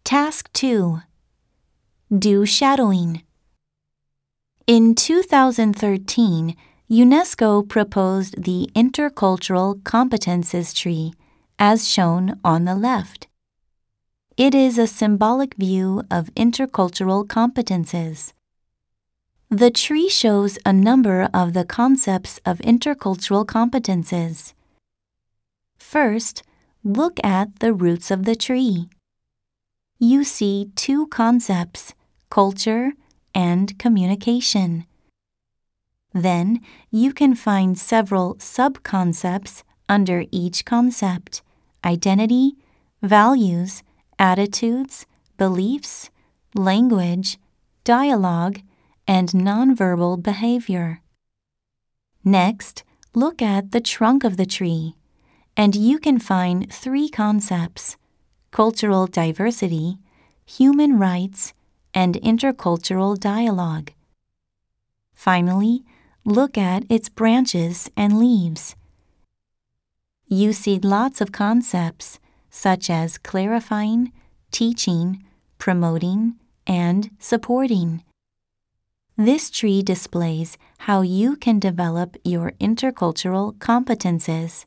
Task 2. Do shadowing. In 2013, UNESCO proposed the Intercultural Competences Tree, as shown on the left. It is a symbolic view of intercultural competences. The tree shows a number of the concepts of intercultural competences. First, look at the roots of the tree. You see two concepts, culture and communication. Then you can find several sub-concepts under each concept: identity, values, attitudes, beliefs, language, dialogue, and nonverbal behavior. Next, look at the trunk of the tree, and you can find three concepts: cultural diversity, human rights, and intercultural dialogue. Finally, look at its branches and leaves. You see lots of concepts, such as clarifying, teaching, promoting, and supporting. This tree displays how you can develop your intercultural competences.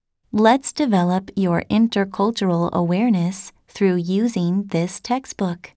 Let's develop your intercultural awareness through using this textbook.